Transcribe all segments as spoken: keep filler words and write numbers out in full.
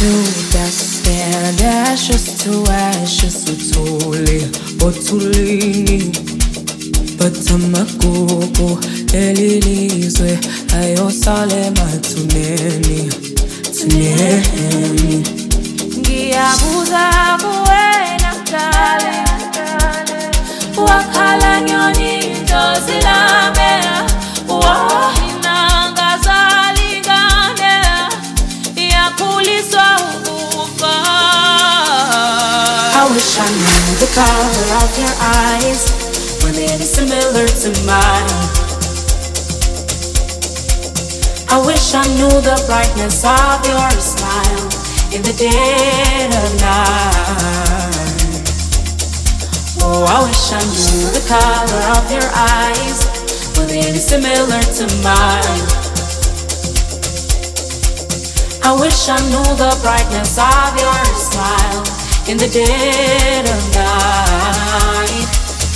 stand ashes to ashes uthule othulini but amagugu elilizwe ayosale mathuneni thuneni ngiyabuza kuwena mdala wakhala nyoni intozi lami wahina ngazalingane yakhuliswa ukufa. I wish I knew the color of your eyes when it is similar to mine. I wish I knew the brightness of your smile in the dead of night. Oh, I wish I knew the color of your eyes when it is similar to mine. I wish I knew the brightness of your smile in the dead of night.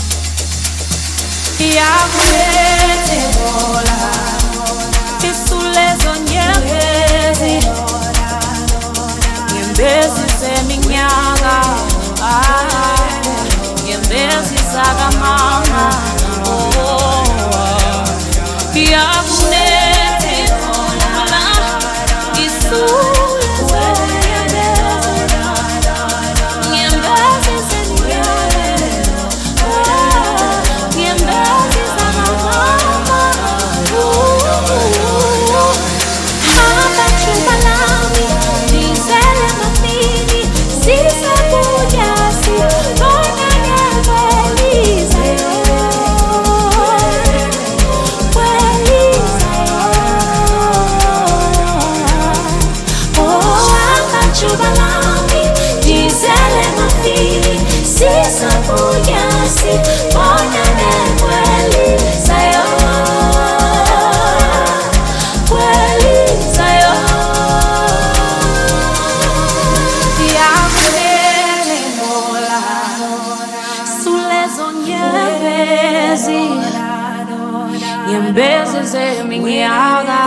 Yakulete bola isulezo nyembezi nyembezi zeminyaka nyembezi zakamama yakulete bola isulezo nyembezi Nyembezi zeminyaka